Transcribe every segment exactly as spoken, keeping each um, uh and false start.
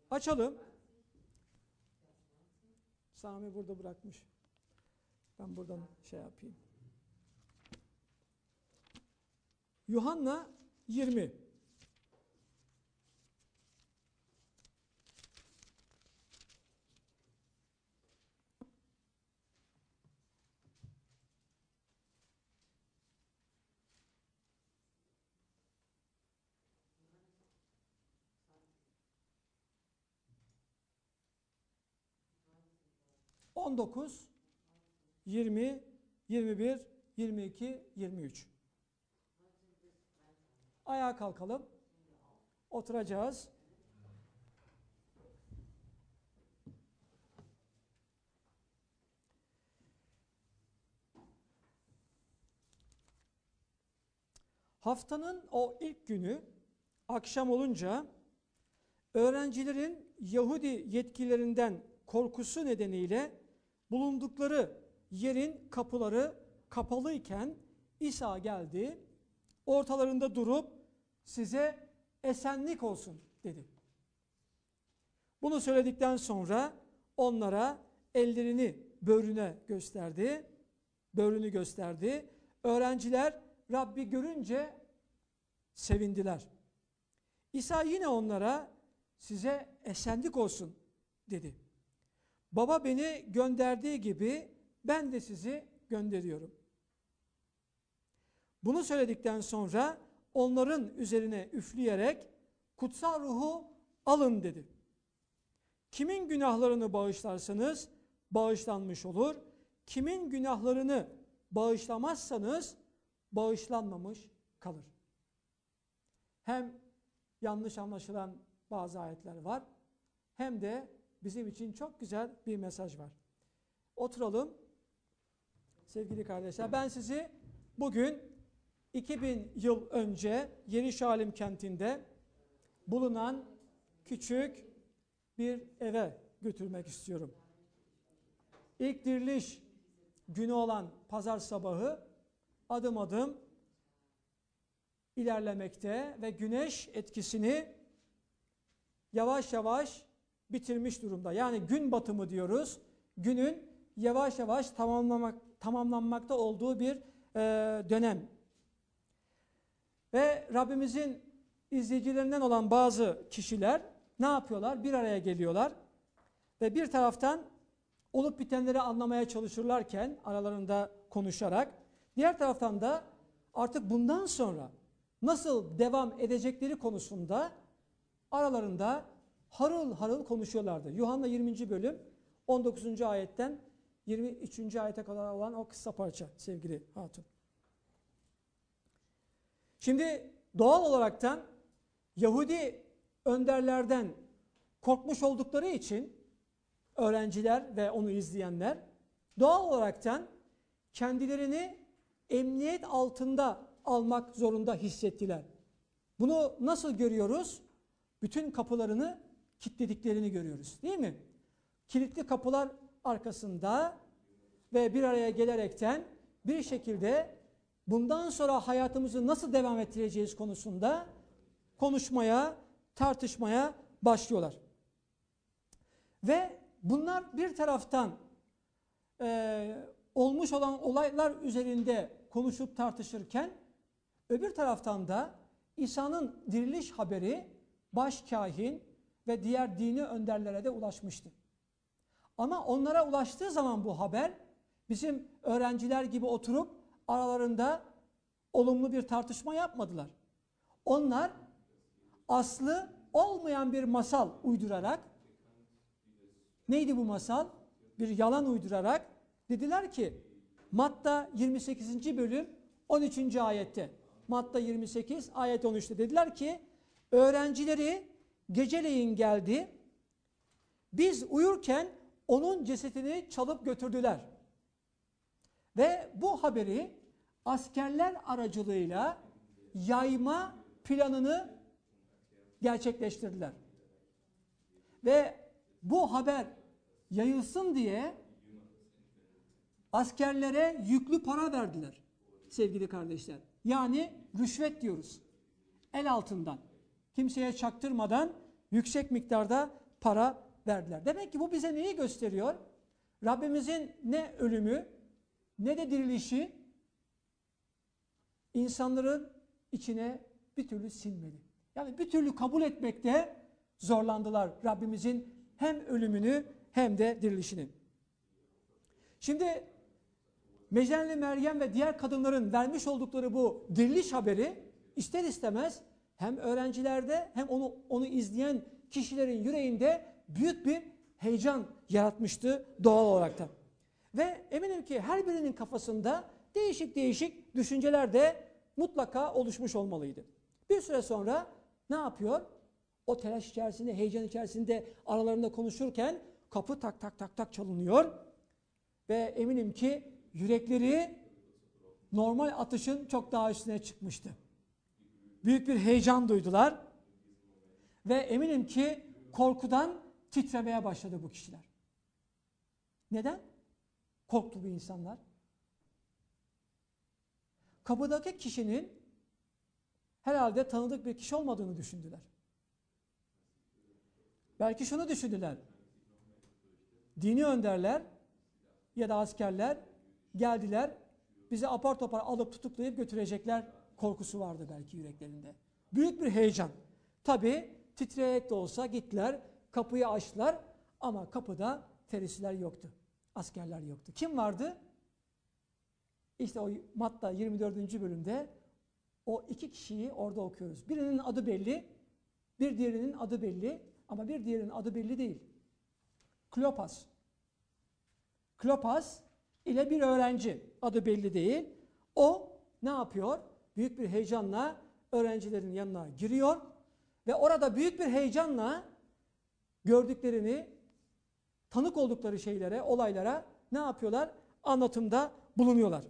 Açalım. Sami burada bırakmış. Ben buradan şey yapayım. Yuhanna yirmi. on dokuz, yirmi, yirmi bir, yirmi iki, yirmi üç. Ayağa kalkalım. Oturacağız. Haftanın o ilk günü akşam olunca öğrencilerin Yahudi yetkililerinden korkusu nedeniyle bulundukları yerin kapıları kapalıyken İsa geldi, ortalarında durup size esenlik olsun dedi. Bunu söyledikten sonra onlara ellerini böğrüne gösterdi, böğrünü gösterdi. Öğrenciler Rabbi görünce sevindiler. İsa yine onlara size esenlik olsun dedi. Baba beni gönderdiği gibi ben de sizi gönderiyorum. Bunu söyledikten sonra onların üzerine üfleyerek kutsal ruhu alın dedi. Kimin günahlarını bağışlarsanız bağışlanmış olur. Kimin günahlarını bağışlamazsanız bağışlanmamış kalır. Hem yanlış anlaşılan bazı ayetler var, hem de bizim için çok güzel bir mesaj var. Oturalım. Sevgili kardeşler, ben sizi bugün iki bin yıl önce Yeruşalim kentinde bulunan küçük bir eve götürmek istiyorum. İlk diriliş günü olan pazar sabahı adım adım ilerlemekte ve güneş etkisini yavaş yavaş bitirmiş durumda. Yani gün batımı diyoruz. Günün yavaş yavaş tamamlamak, tamamlanmakta olduğu bir e, dönem. Ve Rabbimizin izleyicilerinden olan bazı kişiler ne yapıyorlar? Bir araya geliyorlar ve bir taraftan olup bitenleri anlamaya çalışırlarken aralarında konuşarak, diğer taraftan da artık bundan sonra nasıl devam edecekleri konusunda aralarında harıl harıl konuşuyorlardı. Yuhanna yirminci bölüm on dokuzuncu ayetten yirmi üçüncü ayete kadar olan o kısa parça sevgili hatun. Şimdi doğal olaraktan Yahudi önderlerden korkmuş oldukları için öğrenciler ve onu izleyenler doğal olaraktan kendilerini emniyet altında almak zorunda hissettiler. Bunu nasıl görüyoruz? Bütün kapılarını kilitlediklerini görüyoruz, değil mi? Kilitli kapılar arkasında ve bir araya gelerekten bir şekilde bundan sonra hayatımızı nasıl devam ettireceğiz konusunda konuşmaya, tartışmaya başlıyorlar. Ve bunlar bir taraftan e, olmuş olan olaylar üzerinde konuşup tartışırken öbür taraftan da İsa'nın diriliş haberi başkâhin ve diğer dini önderlere de ulaşmıştı. Ama onlara ulaştığı zaman bu haber bizim öğrenciler gibi oturup aralarında olumlu bir tartışma yapmadılar. Onlar aslı olmayan bir masal uydurarak, neydi bu masal? Bir yalan uydurarak dediler ki Matta yirmi sekizinci bölüm on üçüncü ayette, Matta yirmi sekiz ayet on üçte dediler ki öğrencileri geceleyin geldi, biz uyurken onun cesedini çalıp götürdüler. Ve bu haberi askerler aracılığıyla yayma planını gerçekleştirdiler. Ve bu haber yayılsın diye askerlere yüklü para verdiler sevgili kardeşler. Yani rüşvet diyoruz. El altından, kimseye çaktırmadan yüksek miktarda para verdiler. Demek ki bu bize neyi gösteriyor? Rabbimizin ne ölümü ne de dirilişi insanların içine bir türlü sinmedi. Yani bir türlü kabul etmekte zorlandılar Rabbimizin hem ölümünü hem de dirilişini. Şimdi Mecnun'le Meryem ve diğer kadınların vermiş oldukları bu diriliş haberi ister istemez hem öğrencilerde hem onu onu izleyen kişilerin yüreğinde büyük bir heyecan yaratmıştı doğal olarak da. Ve eminim ki her birinin kafasında değişik değişik düşünceler de mutlaka oluşmuş olmalıydı. Bir süre sonra ne yapıyor? O telaş içerisinde, heyecan içerisinde aralarında konuşurken kapı tak tak tak tak çalınıyor. Ve eminim ki yürekleri normal atışın çok daha üstüne çıkmıştı. Büyük bir heyecan duydular. Ve eminim ki korkudan titremeye başladı bu kişiler. Neden? Korktu bu insanlar. Kapıdaki kişinin herhalde tanıdık bir kişi olmadığını düşündüler. Belki şunu düşündüler. Dini önderler ya da askerler geldiler, bizi apar topar alıp tutuklayıp götürecekler korkusu vardı belki yüreklerinde. Büyük bir heyecan. Tabii titreyerek de olsa gittiler, kapıyı açtılar ama kapıda ferisler yoktu. Askerler yoktu. Kim vardı? İşte o Matta yirmi dördüncü bölümde o iki kişiyi orada okuyoruz. Birinin adı belli, bir diğerinin adı belli ama bir diğerinin adı belli değil. Klopas. Klopas ile bir öğrenci, adı belli değil. O ne yapıyor? Büyük bir heyecanla öğrencilerin yanına giriyor ve orada büyük bir heyecanla gördüklerini, tanık oldukları şeylere, olaylara ne yapıyorlar? Anlatımda bulunuyorlar.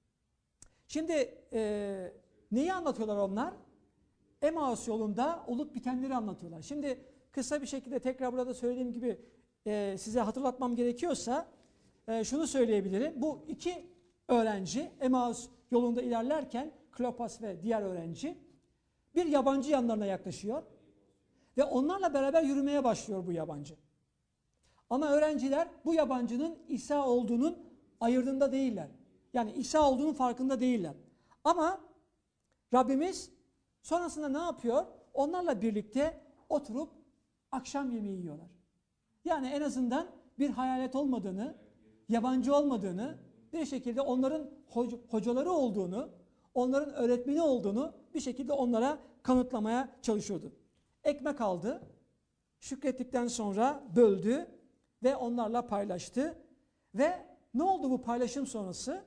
Şimdi e, neyi anlatıyorlar onlar? Emaus yolunda olup bitenleri anlatıyorlar. Şimdi kısa bir şekilde tekrar burada söylediğim gibi e, size hatırlatmam gerekiyorsa e, şunu söyleyebilirim. Bu iki öğrenci Emaus yolunda ilerlerken Klopas ve diğer öğrenci bir yabancı yanlarına yaklaşıyor ve onlarla beraber yürümeye başlıyor bu yabancı. Ama öğrenciler bu yabancının İsa olduğunun ayırdığında değiller. Yani İsa olduğunun farkında değiller. Ama Rabbimiz sonrasında ne yapıyor? Onlarla birlikte oturup akşam yemeği yiyorlar. Yani en azından bir hayalet olmadığını, yabancı olmadığını, bir şekilde onların hoc hocaları olduğunu, onların öğretmeni olduğunu bir şekilde onlara kanıtlamaya çalışıyordu. Ekmek aldı, şükrettikten sonra böldü ve onlarla paylaştı. Ve ne oldu bu paylaşım sonrası?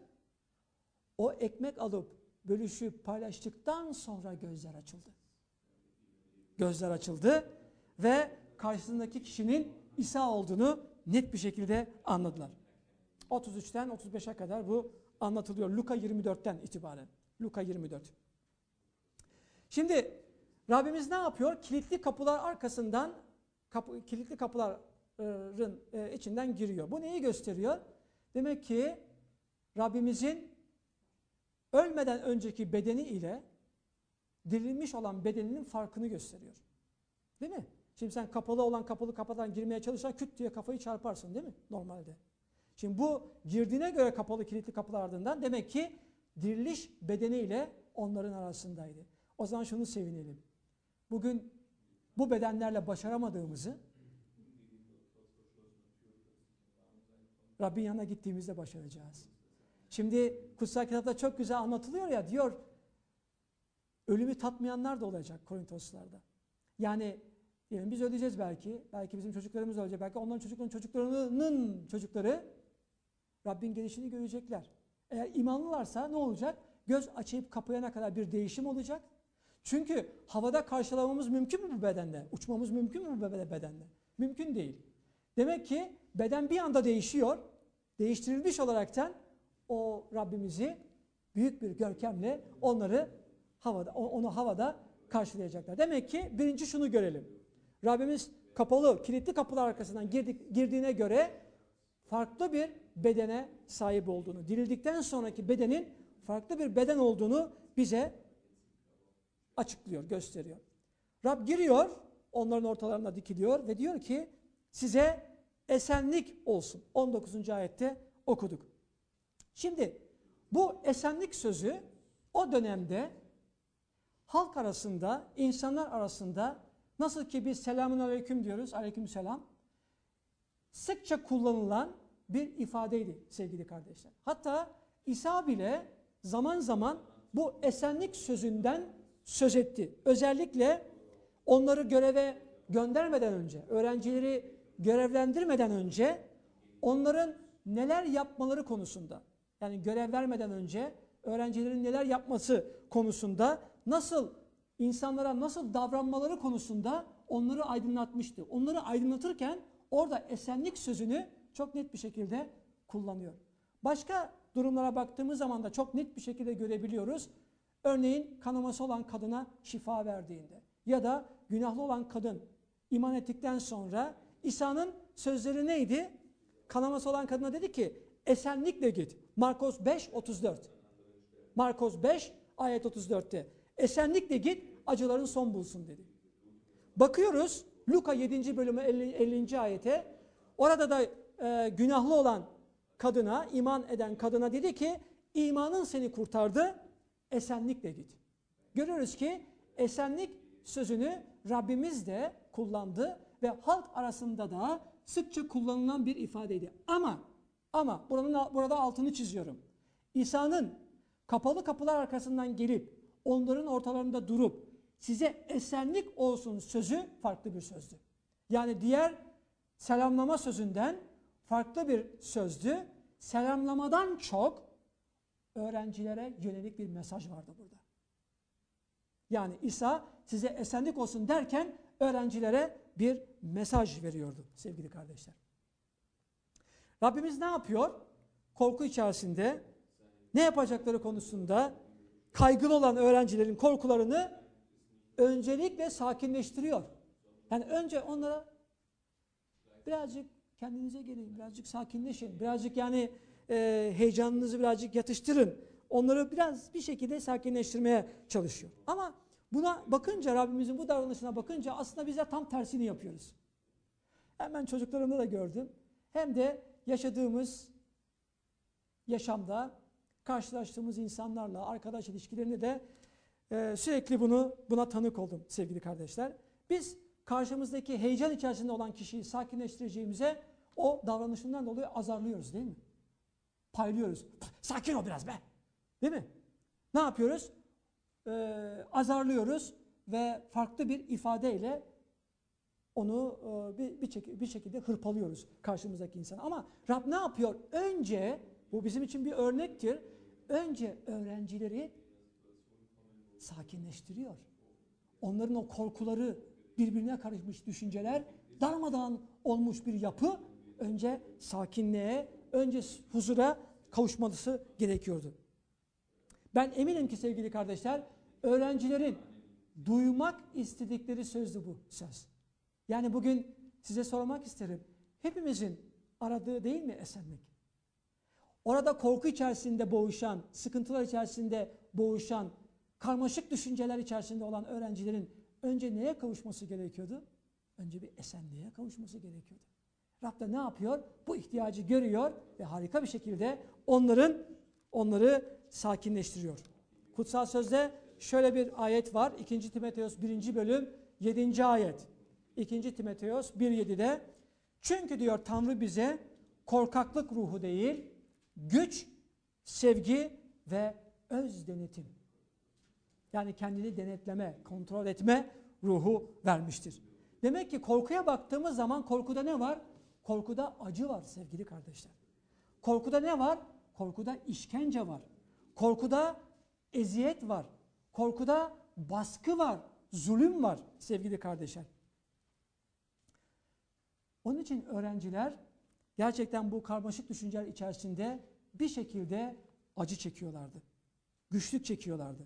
O ekmek alıp bölüşüp paylaştıktan sonra gözler açıldı. Gözler açıldı ve karşısındaki kişinin İsa olduğunu net bir şekilde anladılar. otuz üçten otuz beşe kadar bu anlatılıyor. Luka yirmi dörtten itibaren. Luka yirmi dört. Şimdi Rabbimiz ne yapıyor? Kilitli kapılar arkasından, kapı, kilitli kapıların e, içinden giriyor. Bu neyi gösteriyor? Demek ki Rabbimizin ölmeden önceki bedeni ile dirilmiş olan bedeninin farkını gösteriyor. Değil mi? Şimdi sen kapalı olan kapalı kapıdan girmeye çalışsan küt diye kafayı çarparsın değil mi? Normalde. Şimdi bu girdiğine göre kapalı kilitli kapılar ardından demek ki diriliş bedeniyle onların arasındaydı. O zaman şunu sevinelim. Bugün bu bedenlerle başaramadığımızı Rabbin yanına gittiğimizde başaracağız. Şimdi kutsal kitapta çok güzel anlatılıyor ya, diyor ölümü tatmayanlar da olacak Korintoslarda. Yani diyelim biz öleceğiz belki, belki bizim çocuklarımız ölecek, belki onların çocuklarının çocuklarının çocukları Rabbin gelişini görecekler. Eğer imanlılarsa ne olacak? Göz açıp kapayana kadar bir değişim olacak. Çünkü havada karşılamamız mümkün mü bu bedenle? Uçmamız mümkün mü bu bedenle? Mümkün değil. Demek ki beden bir anda değişiyor. Değiştirilmiş olaraktan o Rabbimizi büyük bir görkemle onları havada, onu havada karşılayacaklar. Demek ki birinci şunu görelim. Rabbimiz kapalı, kilitli kapılar arkasından girdik, girdiğine göre farklı bir bedene sahip olduğunu, dirildikten sonraki bedenin farklı bir beden olduğunu bize açıklıyor, gösteriyor. Rab giriyor, onların ortalarına dikiliyor ve diyor ki size esenlik olsun. on dokuzuncu ayette okuduk. Şimdi bu esenlik sözü o dönemde halk arasında, insanlar arasında nasıl ki biz selamun aleyküm diyoruz, aleyküm selam, sıkça kullanılan bir ifadeydi sevgili kardeşler. Hatta İsa bile zaman zaman bu esenlik sözünden söz etti. Özellikle onları göreve göndermeden önce, öğrencileri görevlendirmeden önce onların neler yapmaları konusunda, yani görev vermeden önce öğrencilerin neler yapması konusunda, nasıl insanlara nasıl davranmaları konusunda onları aydınlatmıştı. Onları aydınlatırken orada esenlik sözünü çok net bir şekilde kullanıyor. Başka durumlara baktığımız zaman da çok net bir şekilde görebiliyoruz. Örneğin kanaması olan kadına şifa verdiğinde ya da günahlı olan kadın iman ettikten sonra İsa'nın sözleri neydi? Kanaması olan kadına dedi ki esenlikle git. Markos beş otuz dört. Markos beş ayet otuz dörtte. Esenlikle git, acıların son bulsun dedi. Bakıyoruz Luka yedinci bölümü ellinci ayete. Orada da e, günahlı olan kadına, iman eden kadına dedi ki imanın seni kurtardı, esenlikle git. Görüyoruz ki esenlik sözünü Rabbimiz de kullandı ve halk arasında da sıkça kullanılan bir ifadeydi. Ama ama buranın, burada altını çiziyorum. İsa'nın kapalı kapılar arkasından gelip onların ortalarında durup size esenlik olsun sözü farklı bir sözdü. Yani diğer selamlama sözünden farklı bir sözdü. Selamlamadan çok öğrencilere yönelik bir mesaj vardı burada. Yani İsa size esenlik olsun derken öğrencilere bir mesaj veriyordu sevgili kardeşler. Rabbimiz ne yapıyor? Korku içerisinde ne yapacakları konusunda kaygılı olan öğrencilerin korkularını öncelikle sakinleştiriyor. Yani önce onlara birazcık kendinize gelin, birazcık sakinleşin, birazcık yani e, heyecanınızı birazcık yatıştırın. Onları biraz bir şekilde sakinleştirmeye çalışıyor. Ama buna bakınca, Rabbimizin bu davranışına bakınca aslında bizler tam tersini yapıyoruz. Hemen çocuklarımda da gördüm. Hem de yaşadığımız yaşamda karşılaştığımız insanlarla, arkadaş ilişkilerinde de e, sürekli bunu buna tanık oldum sevgili kardeşler. Biz karşımızdaki heyecan içerisinde olan kişiyi sakinleştireceğimize o davranışından dolayı azarlıyoruz değil mi? Paylıyoruz. Sakin ol biraz be. Değil mi? Ne yapıyoruz? Ee, azarlıyoruz ve farklı bir ifadeyle onu e, bir, bir, bir şekilde hırpalıyoruz karşımızdaki insana. Ama Rab ne yapıyor? Önce, bu bizim için bir örnektir. Önce öğrencileri sakinleştiriyor. Onların o korkuları, birbirine karışmış düşünceler, darmadağın olmuş bir yapı önce sakinliğe, önce huzura kavuşması gerekiyordu. Ben eminim ki sevgili kardeşler, öğrencilerin duymak istedikleri sözdü bu söz. Yani bugün size sormak isterim. Hepimizin aradığı değil mi esenlik? Orada korku içerisinde boğuşan, sıkıntılar içerisinde boğuşan, karmaşık düşünceler içerisinde olan öğrencilerin önce neye kavuşması gerekiyordu? Önce bir esenliğe kavuşması gerekiyordu. Rab da ne yapıyor? Bu ihtiyacı görüyor ve harika bir şekilde onların onları sakinleştiriyor. Kutsal Sözde şöyle bir ayet var. ikinci Timoteos birinci bölüm yedinci ayet. ikinci Timoteos bir yedide çünkü diyor Tanrı bize korkaklık ruhu değil, güç, sevgi ve öz denetim. Yani kendini denetleme, kontrol etme ruhu vermiştir. Demek ki korkuya baktığımız zaman korkuda ne var? Korkuda acı var sevgili kardeşler. Korkuda ne var? Korkuda işkence var. Korkuda eziyet var. Korkuda baskı var, zulüm var sevgili kardeşler. Onun için öğrenciler gerçekten bu karmaşık düşünceler içerisinde bir şekilde acı çekiyorlardı. Güçlük çekiyorlardı.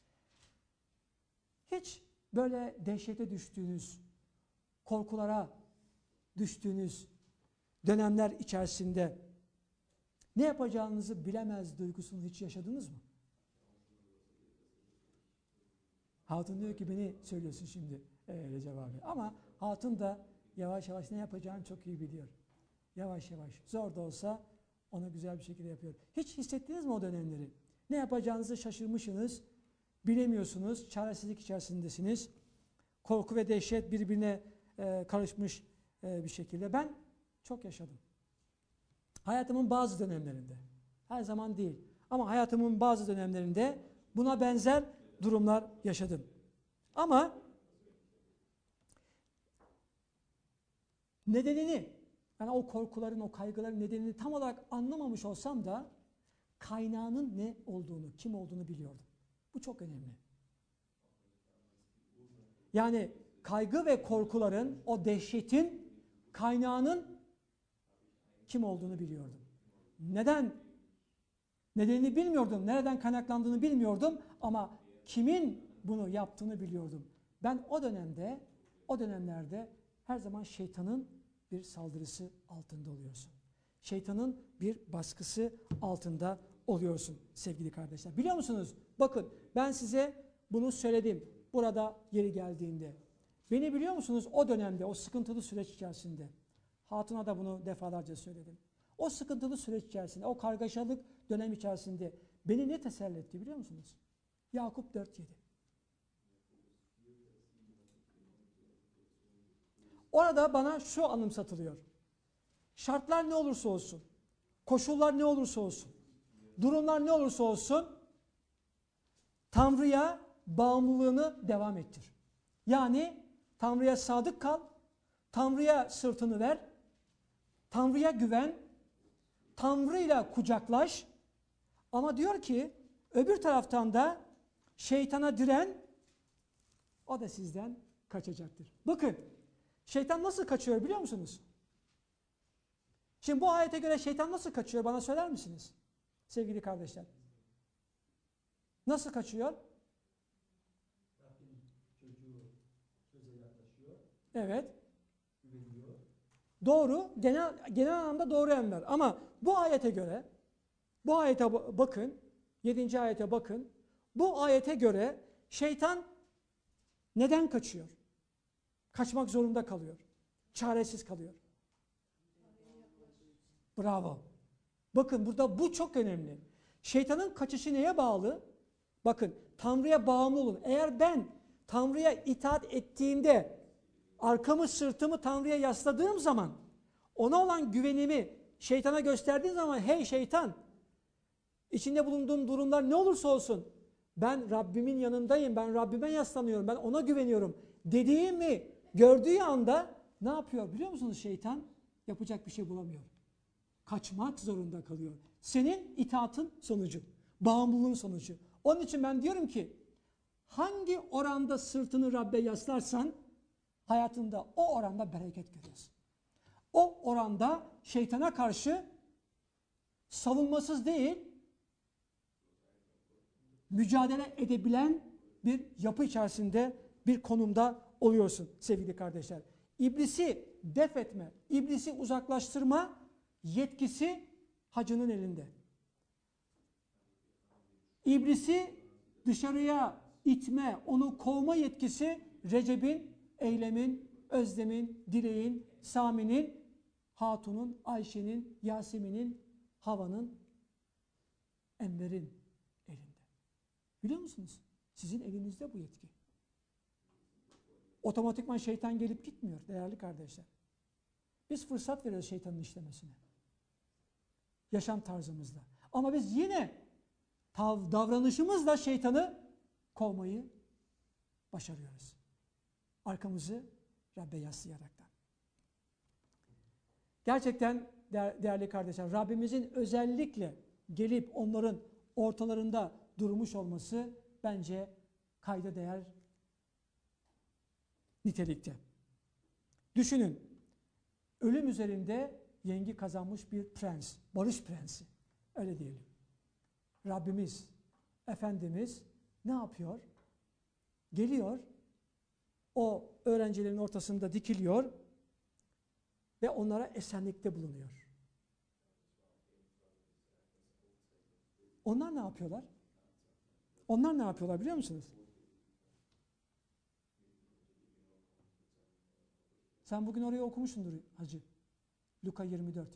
Hiç böyle dehşete düştüğünüz, korkulara düştüğünüz dönemler içerisinde ne yapacağınızı bilemez duygusunu hiç yaşadınız mı? Hatun diyor ki beni söylüyorsun şimdi. e, Recep abi. Ama hatun da yavaş yavaş ne yapacağını çok iyi biliyor. Yavaş yavaş. Zor da olsa onu güzel bir şekilde yapıyor. Hiç hissettiniz mi o dönemleri? Ne yapacağınızı şaşırmışsınız. Bilemiyorsunuz. Çaresizlik içerisindesiniz. Korku ve dehşet birbirine e, karışmış e, bir şekilde. Ben çok yaşadım. Hayatımın bazı dönemlerinde. Her zaman değil. Ama hayatımın bazı dönemlerinde buna benzer durumlar yaşadım. Ama nedenini, yani o korkuların, o kaygıların nedenini tam olarak anlamamış olsam da kaynağının ne olduğunu, kim olduğunu biliyordum. Bu çok önemli. Yani kaygı ve korkuların, o dehşetin kaynağının kim olduğunu biliyordum. Neden? Nedenini bilmiyordum. Nereden kaynaklandığını bilmiyordum ama kimin bunu yaptığını biliyordum. Ben o dönemde, o dönemlerde her zaman şeytanın bir saldırısı altında oluyorsun. Şeytanın bir baskısı altında oluyorsun sevgili kardeşler. Biliyor musunuz? Bakın ben size bunu söyledim burada yeri geldiğinde. Beni biliyor musunuz o dönemde, o sıkıntılı süreç içerisinde? Hatuna da bunu defalarca söyledim. O sıkıntılı süreç içerisinde, o kargaşalık dönem içerisinde beni ne teselli etti biliyor musunuz? Yakup dört yedi. Orada bana şu anımsatılıyor. Şartlar ne olursa olsun, koşullar ne olursa olsun, durumlar ne olursa olsun, Tanrı'ya bağımlılığını devam ettir. Yani Tanrı'ya sadık kal, Tanrı'ya sırtını ver, Tanrı'ya güven, Tanrı'yla kucaklaş. Ama diyor ki öbür taraftan da şeytana diren, o da sizden kaçacaktır. Bakın şeytan nasıl kaçıyor biliyor musunuz? Şimdi bu ayete göre şeytan nasıl kaçıyor bana söyler misiniz? Sevgili kardeşler. Nasıl kaçıyor? Evet. Doğru. Genel, genel anlamda doğru Enver. Ama bu ayete göre, bu ayete bakın, yedinci ayete bakın. Bu ayete göre şeytan neden kaçıyor? Kaçmak zorunda kalıyor. Çaresiz kalıyor. Bravo. Bakın burada bu çok önemli. Şeytanın kaçışı neye bağlı? Bakın Tanrı'ya bağımlı olun. Eğer ben Tanrı'ya itaat ettiğimde arkamı sırtımı Tanrı'ya yasladığım zaman ona olan güvenimi şeytana gösterdiğim zaman hey şeytan içinde bulunduğum durumlar ne olursa olsun ben Rabbimin yanındayım, ben Rabbime yaslanıyorum, ben ona güveniyorum dediğimi gördüğü anda ne yapıyor biliyor musunuz şeytan? Yapacak bir şey bulamıyor. Kaçmak zorunda kalıyor. Senin itaatın sonucu, bağımlılığın sonucu. Onun için ben diyorum ki hangi oranda sırtını Rabbe yaslarsan hayatında o oranda bereket görüyorsun. O oranda şeytana karşı savunmasız değil, mücadele edebilen bir yapı içerisinde, bir konumda oluyorsun sevgili kardeşler. İblisi def etme, iblisi uzaklaştırma yetkisi hacının elinde. İblisi dışarıya itme, onu kovma yetkisi Recep'in, Eylem'in, Özlem'in, Dilek'in, Sami'nin, Hatun'un, Ayşe'nin, Yasemin'in, Hava'nın, Enver'in elinde. Biliyor musunuz? Sizin elinizde bu yetki. Otomatikman şeytan gelip gitmiyor değerli kardeşler. Biz fırsat veriyoruz şeytanın işlemesine. Yaşam tarzımızla. Ama biz yine tav, davranışımızla şeytanı kovmayı başarıyoruz. Arkamızı Rabbe yaslayaraktan. Gerçekten değerli kardeşler, Rabbimizin özellikle gelip onların ortalarında durmuş olması bence kayda değer nitelikte. Düşünün, ölüm üzerinde yengi kazanmış bir prens, barış prensi, öyle diyelim. Rabbimiz, Efendimiz ne yapıyor? Geliyor, o öğrencilerin ortasında dikiliyor ve onlara esenlikte bulunuyor. Onlar ne yapıyorlar? Onlar ne yapıyorlar biliyor musunuz? Sen bugün orayı okumuşsundur hacı. Luka yirmi dört.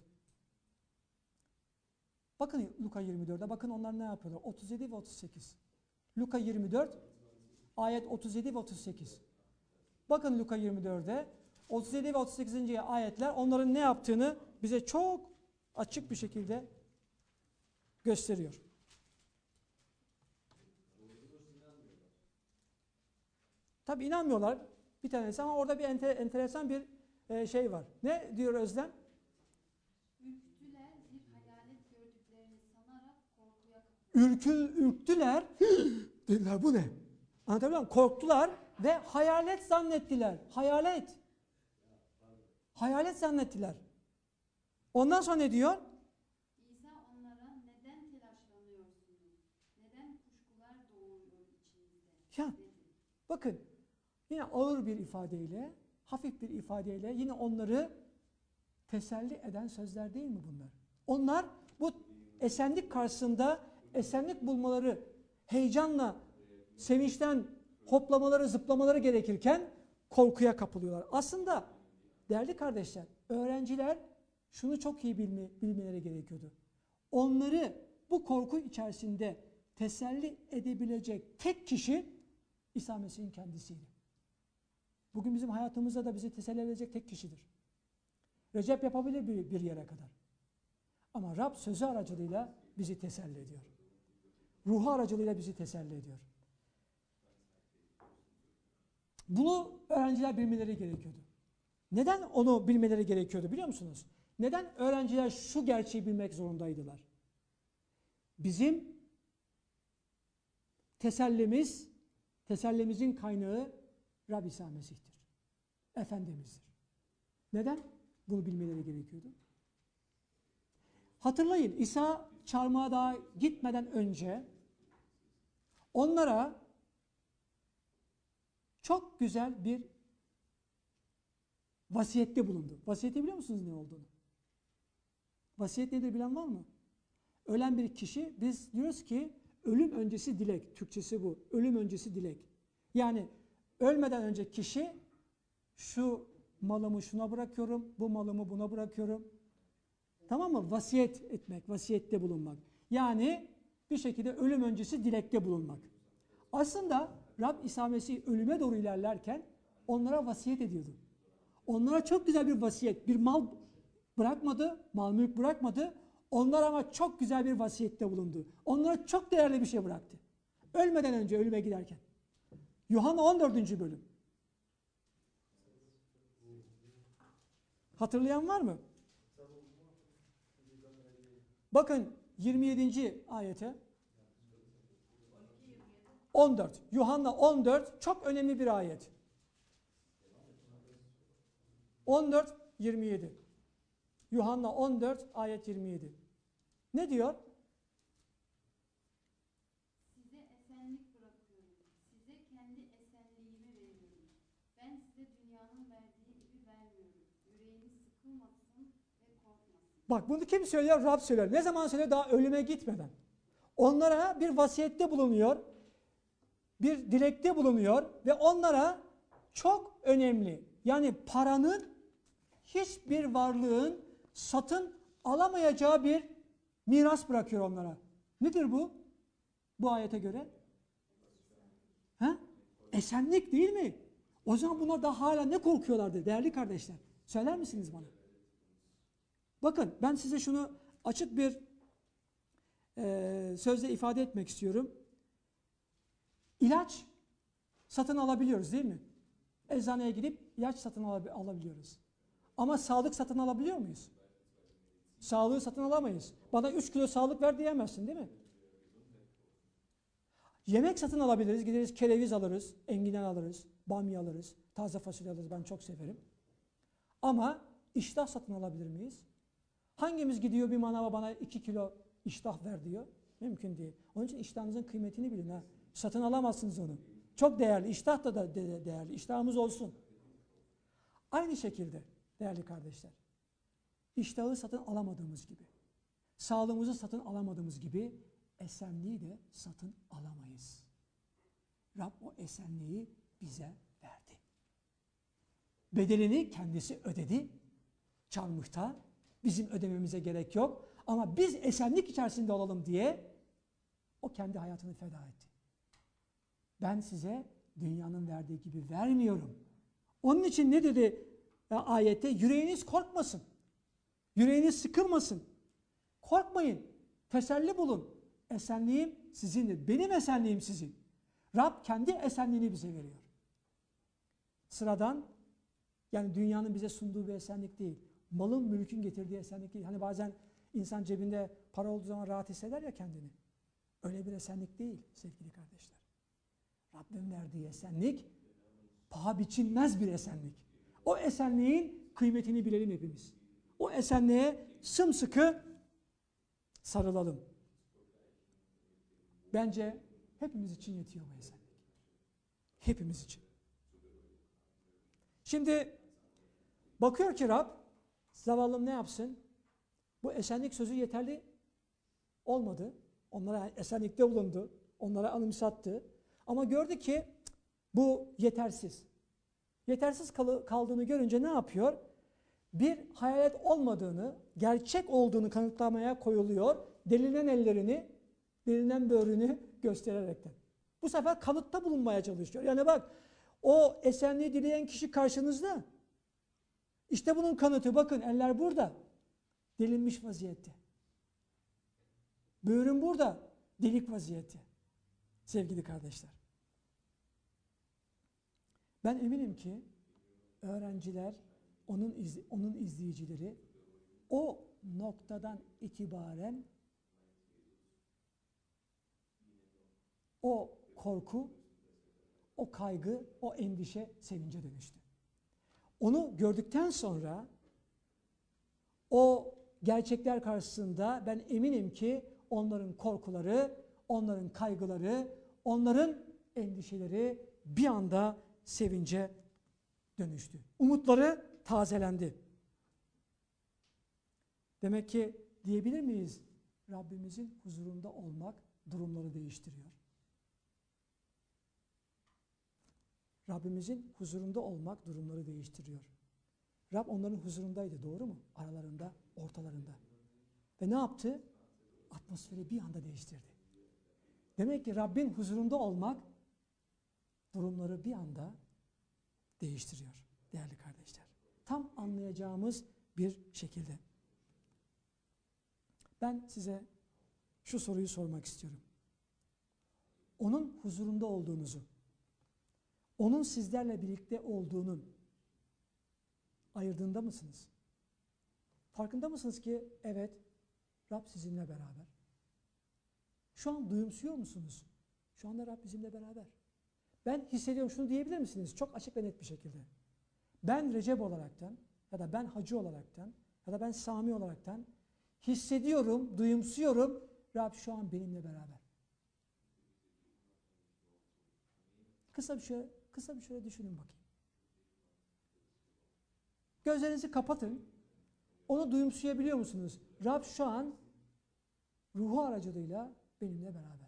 Bakın Luka yirmi dörde, bakın onlar ne yapıyorlar? otuz yedi ve otuz sekiz. Luka yirmi dört, ayet otuz yedi ve otuz sekiz. Bakın Luka yirmi dörde, otuz yedi ve otuz sekizinci ayetler onların ne yaptığını bize çok açık bir şekilde gösteriyor. Tabi inanmıyorlar bir tanesi ama orada bir enter, enteresan bir e, şey var. Ne diyor Özlem? Ürktüler, bir hayalet gördüklerini sanarak korkuya kapıldılar. Ürkül, ürktüler, dediler bu ne? Anlatabiliyor muyum? Korktular ve hayalet zannettiler. Hayalet. Hayalet zannettiler. Ondan sonra ne diyor? İsa onlara neden telaşlanıyorsunuz? Neden kuşkular doğuyor içinizde? Ya, dedi. bakın yine ağır bir ifadeyle, hafif bir ifadeyle yine onları teselli eden sözler değil mi bunlar? Onlar bu esenlik karşısında esenlik bulmaları, heyecanla, sevinçten hoplamaları, zıplamaları gerekirken korkuya kapılıyorlar. Aslında değerli kardeşler, öğrenciler şunu çok iyi bilme, bilmeleri gerekiyordu. Onları bu korku içerisinde teselli edebilecek tek kişi İsa Mesih'in kendisiydi. Bugün bizim hayatımızda da bizi teselli edecek tek kişidir. Recep yapabilir bir, bir yere kadar. Ama Rab sözü aracılığıyla bizi teselli ediyor. Ruhu aracılığıyla bizi teselli ediyor. Bunu öğrenciler bilmeleri gerekiyordu. Neden onu bilmeleri gerekiyordu biliyor musunuz? Neden öğrenciler şu gerçeği bilmek zorundaydılar? Bizim tesellimiz, tesellimizin kaynağı Rab İsa Mesih'tir. Efendimiz'dir. Neden? Bunu bilmeleri gerekiyordu. Hatırlayın, İsa çarmıha daha gitmeden önce onlara çok güzel bir vasiyette bulundu. Vasiyeti biliyor musunuz ne olduğunu? Vasiyet nedir bilen var mı? Ölen bir kişi, biz diyoruz ki ölüm öncesi dilek. Türkçesi bu. Ölüm öncesi dilek. Yani ölmeden önce kişi şu malımı şuna bırakıyorum, bu malımı buna bırakıyorum. Tamam mı? Vasiyet etmek, vasiyette bulunmak. Yani bir şekilde ölüm öncesi dilekte bulunmak. Aslında Rab İsa Mesih ölüme doğru ilerlerken onlara vasiyet ediyordu. Onlara çok güzel bir vasiyet, bir mal bırakmadı, mal mülk bırakmadı. Onlar ama çok güzel bir vasiyette bulundu. Onlara çok değerli bir şey bıraktı. Ölmeden önce, ölüme giderken. Yuhanna on dördüncü bölüm. Hatırlayan var mı? Bakın yirmi yedinci ayete. on dört. Yuhanna on dört çok önemli bir ayet. on dört yirmi yedi. Yuhanna on dört ayet yirmi yedi. Ne diyor? Size esenlik bırakıyorum. Size kendi esenliğimi veriyorum. Ben size dünyanın verdiği gibi vermiyorum. Yüreğiniz sıkılmasın ve korkmasın. Bak bunu kim söylüyor? Rab söylüyor. Ne zaman söylüyor? Daha ölüme gitmeden. Onlara bir vasiyette bulunuyor. Bir dilekte bulunuyor ve onlara çok önemli. Yani paranın, hiçbir varlığın satın alamayacağı bir miras bırakıyor onlara. Nedir bu? Bu ayete göre. Ha? Esenlik değil mi? O zaman bunlar da hala ne korkuyorlardı değerli kardeşler? Söyler misiniz bana? Bakın ben size şunu açık bir e, sözle ifade etmek istiyorum. İlaç satın alabiliyoruz değil mi? Eczaneye gidip ilaç satın alab- alabiliyoruz. Ama sağlık satın alabiliyor muyuz? Sağlığı satın alamayız. Bana üç kilo sağlık ver diyemezsin değil mi? Yemek satın alabiliriz. Gideriz kereviz alırız, enginar alırız, bamya alırız, taze fasulye alırız. Ben çok severim. Ama iştah satın alabilir miyiz? Hangimiz gidiyor bir manava bana iki kilo iştah ver diyor? Mümkün değil. Onun için iştahınızın kıymetini bilin ha. Satın alamazsınız onu. Çok değerli. İştah da, da değerli. İştahımız olsun. Aynı şekilde değerli kardeşler. İştahı satın alamadığımız gibi, sağlığımızı satın alamadığımız gibi esenliği de satın alamayız. Rab o esenliği bize verdi. bedelini kendisi ödedi. Çarmıhta. Bizim ödememize gerek yok. Ama biz esenlik içerisinde olalım diye o kendi hayatını feda etti. Ben size dünyanın verdiği gibi vermiyorum. Onun için ne dedi ayette? Yüreğiniz korkmasın. Yüreğiniz sıkılmasın. Korkmayın. Teselli bulun. Esenliğim sizindir. Benim esenliğim sizin. Rab kendi esenliğini bize veriyor. Sıradan, yani dünyanın bize sunduğu bir esenlik değil. Malın, mülkün getirdiği esenlik değil. Hani bazen insan cebinde para olduğu zaman rahat hisseder ya kendini. Öyle bir esenlik değil sevgili kardeşler. Rabbin verdiği esenlik paha biçilmez bir esenlik. O esenliğin kıymetini bilelim hepimiz. O esenliğe sımsıkı sarılalım. Bence hepimiz için yetiyor bu esenlik. Hepimiz için. Şimdi bakıyor ki Rab, zavallım ne yapsın? Bu esenlik sözü yeterli olmadı. Onlara esenlikte bulundu. Onlara anımsattı. Ama gördü ki bu yetersiz. Yetersiz kaldığını görünce ne yapıyor? Bir hayalet olmadığını, gerçek olduğunu kanıtlamaya koyuluyor. Delinen ellerini, delinen böğrünü göstererekten. Bu sefer kanıtta bulunmaya çalışıyor. Yani bak, o esenliği dileyen kişi karşınızda. İşte bunun kanıtı, bakın eller burada. Delinmiş vaziyette. Böğrün burada. Delik vaziyette. Sevgili kardeşler. Ben eminim ki öğrenciler, onun, iz, onun izleyicileri o noktadan itibaren o korku, o kaygı, o endişe sevince dönüştü. Onu gördükten sonra o gerçekler karşısında ben eminim ki onların korkuları, onların kaygıları, onların endişeleri bir anda sevince dönüştü. Umutları tazelendi. Demek ki diyebilir miyiz? Rabbimizin huzurunda olmak durumları değiştiriyor. Rabbimizin huzurunda olmak durumları değiştiriyor. Rab onların huzurundaydı, doğru mu? Aralarında, ortalarında. Ve ne yaptı? Atmosferi bir anda değiştirdi. Demek ki Rabbin huzurunda olmak durumları bir anda değiştiriyor değerli kardeşler. Tam anlayacağımız bir şekilde. Ben size şu soruyu sormak istiyorum. Onun huzurunda olduğunuzu, onun sizlerle birlikte olduğunun ayırdığında mısınız? Farkında mısınız ki evet, Rab sizinle beraber? Şu an duyumsuyor musunuz? Şu anda Rab bizimle beraber. Ben hissediyorum, şunu diyebilir misiniz? Çok açık ve net bir şekilde. Ben Recep olaraktan ya da ben Hacı olaraktan ya da ben Sami olaraktan hissediyorum, duyumsuyorum. Rab şu an benimle beraber. Kısa bir şöyle, kısa bir şöyle düşünün bakayım. Gözlerinizi kapatın. Onu duyumsayabiliyor musunuz? Rab şu an ruhu aracılığıyla benimle beraber.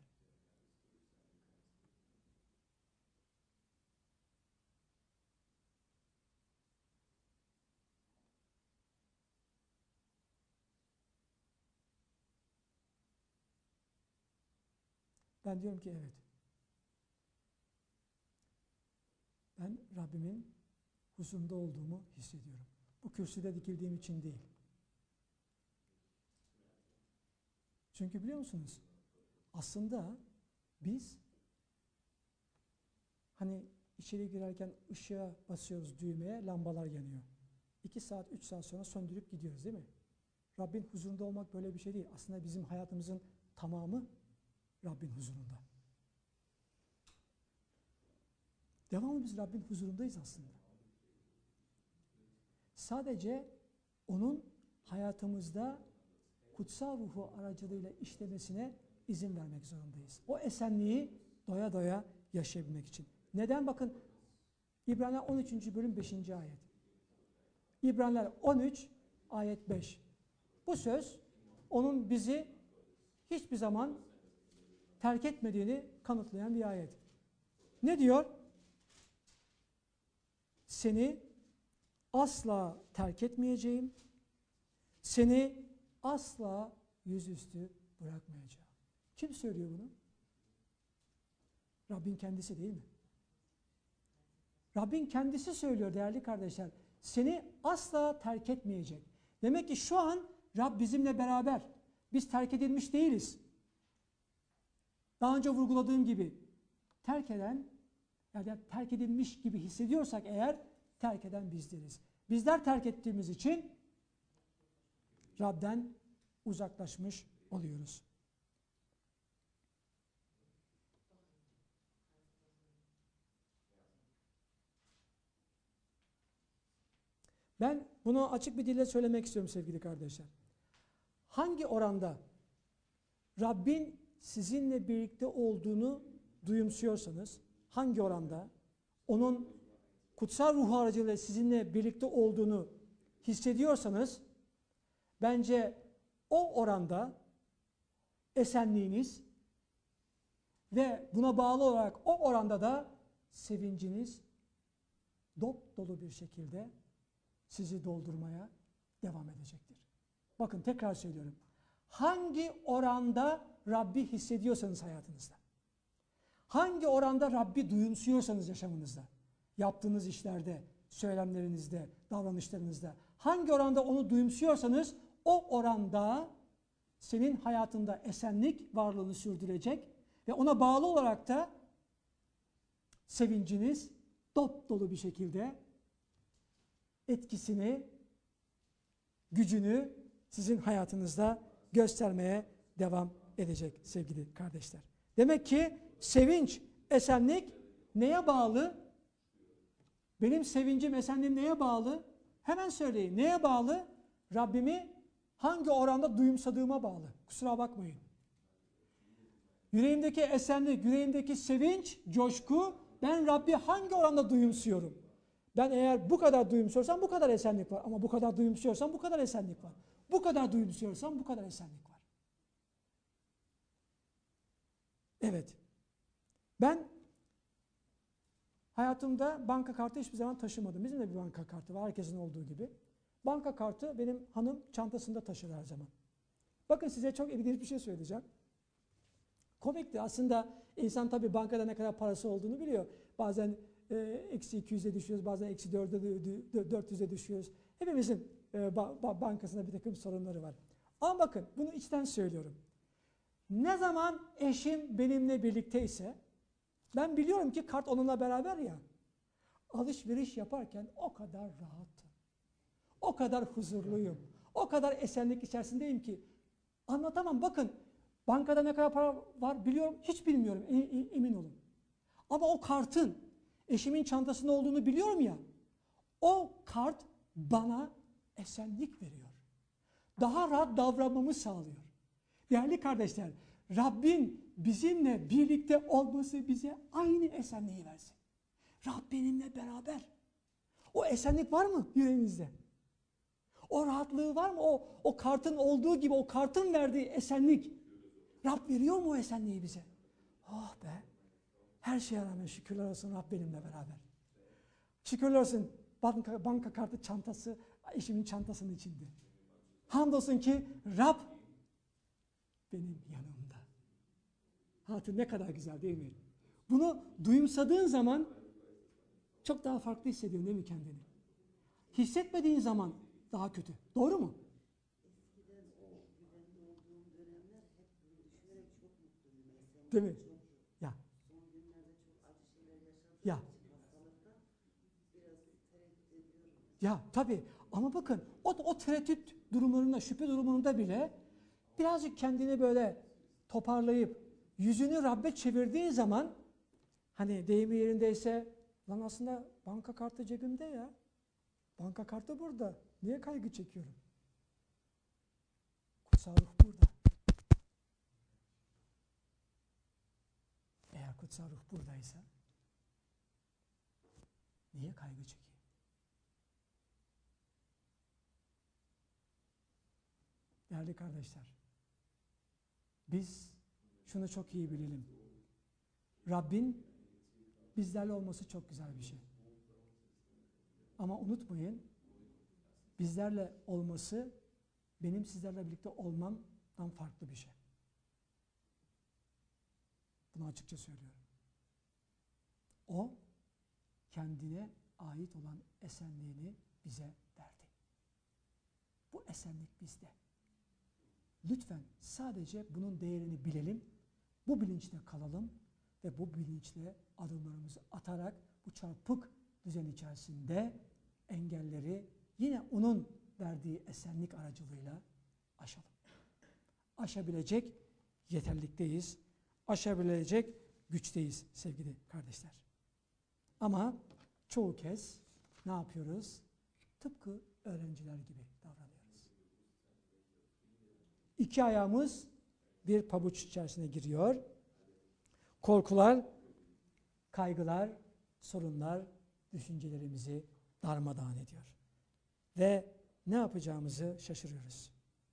Ben diyorum ki evet. Ben Rabbimin huzurunda olduğumu hissediyorum. Bu kürsüde dikildiğim için değil. Çünkü biliyor musunuz? Aslında biz hani içeri girerken ışığa basıyoruz, düğmeye, lambalar yanıyor. İki saat, üç saat sonra söndürüp gidiyoruz değil mi? Rabbin huzurunda olmak böyle bir şey değil. Aslında bizim hayatımızın tamamı Rabbin huzurunda. Devamlı biz Rabbin huzurundayız aslında. Sadece onun hayatımızda kutsal ruhu aracılığıyla işlemesine izin vermek zorundayız. O esenliği doya doya yaşayabilmek için. Neden? Bakın İbraniler on üçüncü bölüm beşinci ayet. İbraniler on üç ayet beş. Bu söz onun bizi hiçbir zaman terk etmediğini kanıtlayan bir ayet. Ne diyor? Seni asla terk etmeyeceğim. Seni asla yüzüstü bırakmayacağım. Kim söylüyor bunu? Rabbin kendisi değil mi? Rabbin kendisi söylüyor değerli kardeşler. Seni asla terk etmeyecek. Demek ki şu an Rab bizimle beraber. Biz terk edilmiş değiliz. Daha önce vurguladığım gibi terk eden, yani terk edilmiş gibi hissediyorsak eğer terk eden bizleriz. Bizler terk ettiğimiz için Rab'den uzaklaşmış oluyoruz. Ben bunu açık bir dille söylemek istiyorum sevgili kardeşler. Hangi oranda Rabbin sizinle birlikte olduğunu duyumsuyorsanız, hangi oranda onun kutsal ruh aracılığıyla sizinle birlikte olduğunu hissediyorsanız, bence o oranda esenliğiniz ve buna bağlı olarak o oranda da sevinciniz dop dolu bir şekilde sizi doldurmaya devam edecektir. Bakın tekrar söylüyorum. Hangi oranda Rabbi hissediyorsanız hayatınızda, hangi oranda Rabbi duyumsuyorsanız yaşamınızda, yaptığınız işlerde, söylemlerinizde, davranışlarınızda, hangi oranda onu duyumsuyorsanız o oranda senin hayatında esenlik varlığını sürdürecek ve ona bağlı olarak da sevinciniz dop dolu bir şekilde etkisini, gücünü sizin hayatınızda göstermeye devam edecek sevgili kardeşler. Demek ki sevinç, esenlik neye bağlı? Benim sevincim, esenliğim neye bağlı? Hemen söyleyin. Neye bağlı? Rabbimi hangi oranda duyumsadığıma bağlı. Kusura bakmayın. Yüreğimdeki esenlik, yüreğimdeki sevinç, coşku, ben Rabbi hangi oranda duyumsuyorum? Ben eğer bu kadar duyumsuyorsam bu kadar esenlik var. Ama bu kadar duyumsuyorsam bu kadar esenlik var. Bu kadar duyumsuyorsam bu kadar esenlik var. Evet. Ben hayatımda banka kartı hiçbir zaman taşımadım. Bizim de bir banka kartı var, herkesin olduğu gibi. Banka kartı benim hanım çantasında taşır her zaman. Bakın size çok ilginç bir şey söyleyeceğim. Komikti. Aslında insan tabii bankada ne kadar parası olduğunu biliyor. Bazen e, eksi iki yüze düşüyoruz, bazen eksi dört yüze düşüyoruz. Hepimizin e, ba, ba, bankasında bir takım sorunları var. Ama bakın bunu içten söylüyorum. Ne zaman eşim benimle birlikteyse, ben biliyorum ki kart onunla beraber ya, alışveriş yaparken o kadar rahatım, o kadar huzurluyum, o kadar esenlik içerisindeyim ki anlatamam. Bakın bankada ne kadar para var biliyorum, hiç bilmiyorum, emin olun. Ama o kartın eşimin çantasında olduğunu biliyorum ya, o kart bana esenlik veriyor. Daha rahat davranmamı sağlıyor. Değerli kardeşler, Rabbin bizimle birlikte olması bize aynı esenliği versin. Rab benimle beraber. O esenlik var mı yüreğinizde? O rahatlığı var mı? O, o kartın olduğu gibi, o kartın verdiği esenlik. Rab veriyor mu o esenliği bize? Oh be! Her şeye rağmen şükürler olsun Rab benimle beraber. Şükürler olsun banka, banka kartı çantası eşimin çantasının içinde. Hamdolsun ki Rab benim yanımda. Hayatı ne kadar güzel değil mi? Bunu duyumsadığın zaman çok daha farklı hissediyorsun değil mi kendini? Hissetmediğin zaman daha kötü. Doğru mu? Eskiden o güvende olduğum dönemler hep bunu düşünerek çok mutluydum. Esenlik Değil mi? çok. Ya. Son günlerde çok acı şeyler yaşadığım Ya. için hastalıkta biraz tereddüt ediyorum. Ya tabii ama bakın o, o tereddüt durumlarında, şüphe durumunda bile birazcık kendini böyle toparlayıp yüzünü Rabbe çevirdiği zaman hani deyimi yerindeyse lan aslında banka kartı cebimde ya. Banka kartı burada. Niye kaygı çekiyorum? Kutsal ruh burada. Eğer kutsal ruh buradaysa niye kaygı çekeyim? Değerli kardeşler, biz şunu çok iyi bilelim. Rabbin bizlerle olması çok güzel bir şey. Ama unutmayın, bizlerle olması benim sizlerle birlikte olmamdan farklı bir şey. Bunu açıkça söylüyorum. O kendine ait olan esenliğini bize verdi. Bu esenlik bizde. Lütfen sadece bunun değerini bilelim, bu bilinçle kalalım ve bu bilinçle adımlarımızı atarak bu çarpık düzen içerisinde engelleri yine onun verdiği esenlik aracılığıyla aşalım. Aşabilecek yeterlikteyiz, aşabilecek güçteyiz sevgili kardeşler. Ama çoğu kez ne yapıyoruz? Tıpkı öğrenciler gibi davranıyoruz. İki ayağımız bir pabuç içerisine giriyor. Korkular, kaygılar, sorunlar düşüncelerimizi darmadağın ediyor. Ve ne yapacağımızı şaşırıyoruz.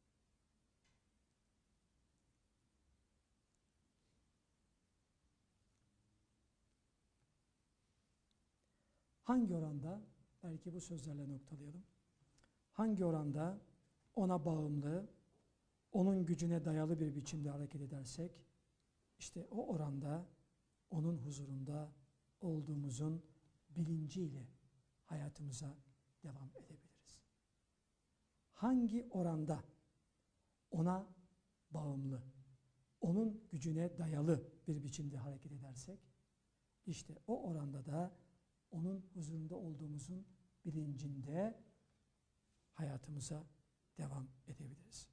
Hangi oranda, belki bu sözlerle noktalayalım, hangi oranda ona bağımlı, onun gücüne dayalı bir biçimde hareket edersek, işte o oranda onun huzurunda olduğumuzun bilinciyle hayatımıza devam edebiliriz. Hangi oranda ona bağımlı, onun gücüne dayalı bir biçimde hareket edersek, işte o oranda da onun huzurunda olduğumuzun bilincinde hayatımıza devam edebiliriz.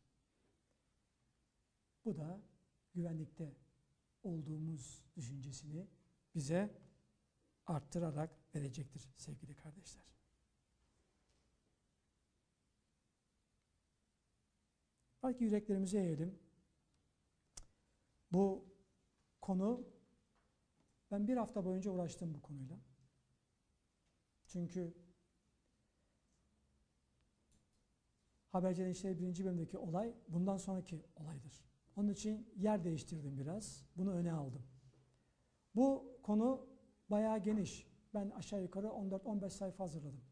Bu da güvenlikte olduğumuz düşüncesini bize arttırarak verecektir sevgili kardeşler. Belki yüreklerimizi eğelim. Bu konu, ben bir hafta boyunca uğraştım bu konuyla. Çünkü Habercilerin İşleri birinci bölümdeki olay bundan sonraki olaydır. Onun için yer değiştirdim biraz. Bunu öne aldım. Bu konu bayağı geniş. Ben aşağı yukarı on dört on beş sayfa hazırladım.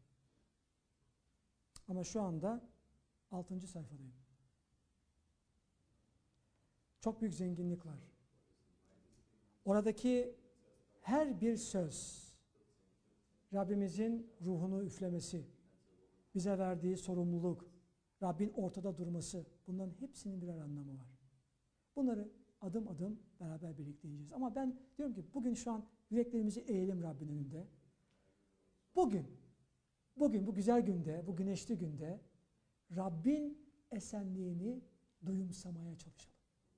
Ama şu anda altıncı sayfadayım. Çok büyük zenginlik var. Oradaki her bir söz, Rabbimizin ruhunu üflemesi, bize verdiği sorumluluk, Rabbin ortada durması, bunların hepsinin birer anlamı var. Bunları adım adım beraber birlikte yiyeceğiz. Ama ben diyorum ki bugün şu an yüreklerimizi eğelim Rabbin önünde. Bugün, bugün bu güzel günde, bu güneşli günde Rabbin esenliğini duyumsamaya çalışalım.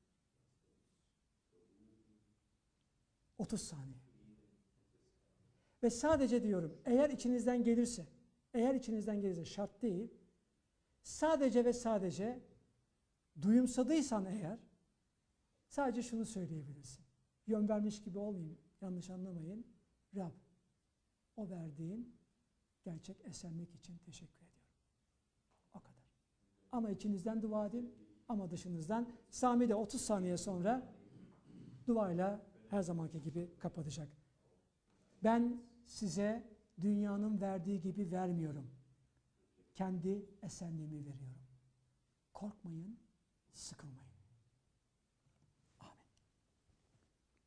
otuz saniye. Ve sadece diyorum, eğer içinizden gelirse, eğer içinizden gelirse, şart değil, sadece ve sadece duyumsadıysan eğer, sadece şunu söyleyebilirsin. Yön vermiş gibi olmayayım, yanlış anlamayın. Rab, o verdiğin gerçek esenlik için teşekkür ediyorum. O kadar. Ama içinizden dua edin, ama dışınızdan. Sami de otuz saniye sonra duayla her zamanki gibi kapatacak. Ben size dünyanın verdiği gibi vermiyorum. Kendi esenliğimi veriyorum. Korkmayın, sıkılmayın.